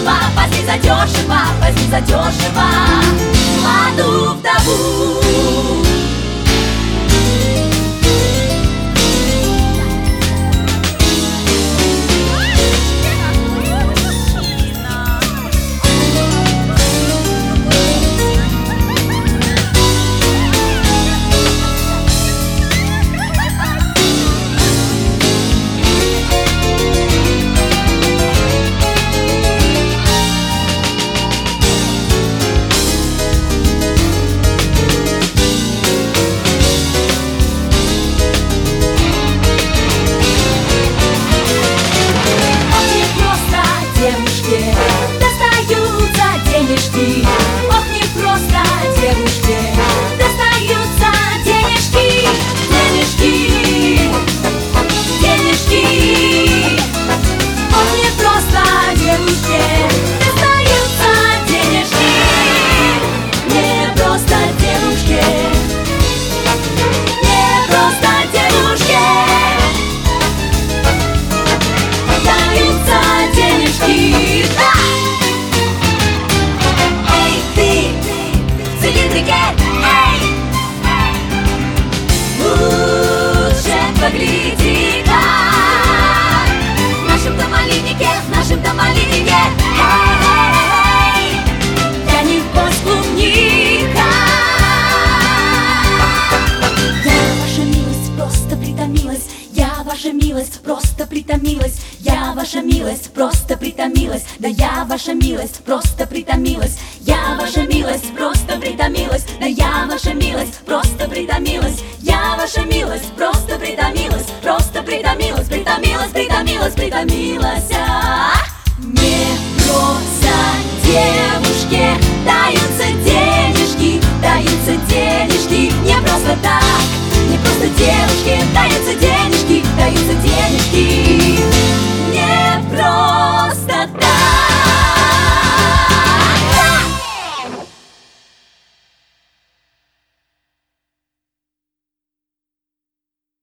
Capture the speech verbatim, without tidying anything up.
задешево, возьми задешево, возьми задешево молоду вдову. Ох, не просто девушке достаются денежки, денежки, денежки. Ох, не просто девушке достаются денежки, не просто девушке, не просто девушке даются денежки. Да! Погляди-ка в нашем домовинике, в нашем домовинике, эй, я не вкус клубника. Я ваша милость просто притомилась, я ваша милость просто притомилась, я ваша милость просто притомилась, да я ваша милость просто притомилась, я ваша милость просто притомилась, да я ваша милость просто притомилась, я ваша милость просто притомилась, просто притомилась, притомилась, притомилась, притомилась. Не просто девушке даются денежки, даются денежки, не просто так, не просто девушке